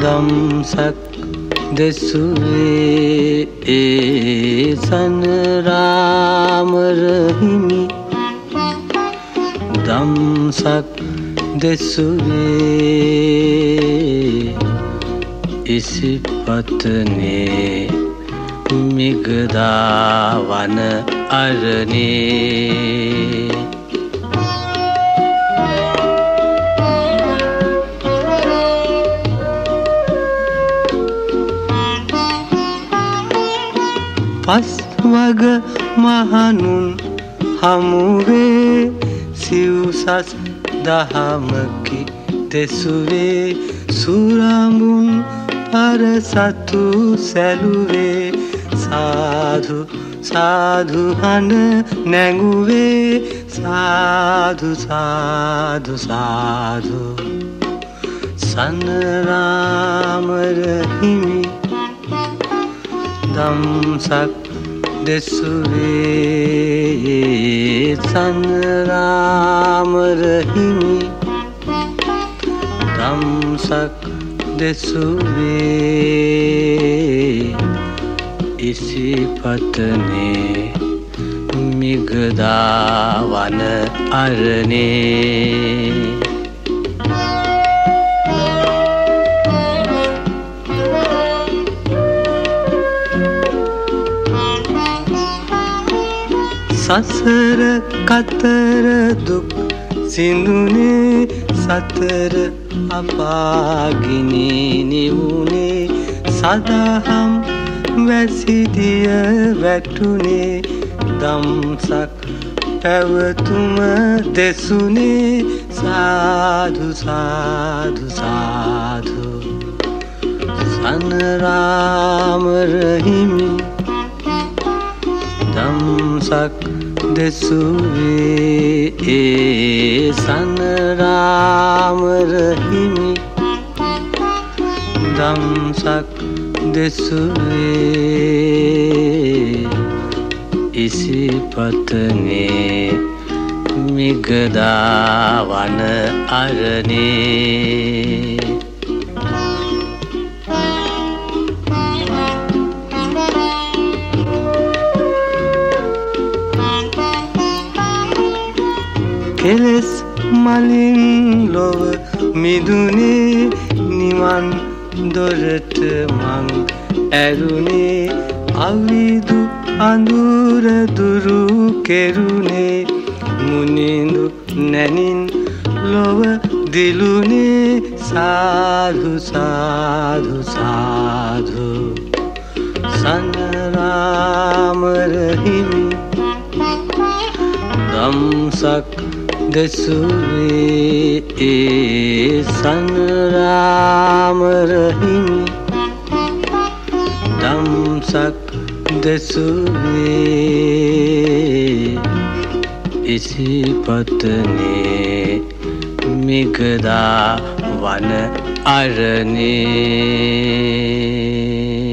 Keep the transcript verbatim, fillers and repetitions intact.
දම්සක් දෙසුවේ ඒ සනරාමර හිමි දම්සක් දෙසුවේ ඉසිපතනේ මිගදා වන අරණේ පස් වග මහනුන් හමුවේ සිව්සස් දහමකි දෙසුවේ සුරඹුන් පරසතු සැලුවේ සාධු සාධු හඬ නැඟුවේ සාධු සාධු සාධු සනරාමර හිමි දම්සක් දෙසුවේ සනරාමර හිමි දම්සක් දෙසුවේ ඉසිපතනේ මිගදා වන අරණේ සසර කතර දුක් සිඳුනේ සතර අපාගිනි නිවුනේ සදහම් වැසිදිය වැටුනේ දම්සක් පැවතුම දෙසුනේ සාධු සාධු සාධු සනරාමර හිමි දම්සක් දෙසුවේ ඒ සනරාමර හිමි දම්සක් දෙසුවේ ඉසිපතනේ මිගදා වන අරණේ කෙලෙස් මලින් ලොව මිදුනේ නිවන් දොරට මං ඇරුනේ අවිදු අඳුර දුරු කෙරුනේ මුනිඳු නැනින් ලොව දිලුනේ සාධු සාධු සාධු සනරාමර හිමි දම්සක් දෙසුවේ ඒ සනරාමර හිමි දම්සක් දෙසුවේ ඉසිපතනේ මිගදා වන අරණේ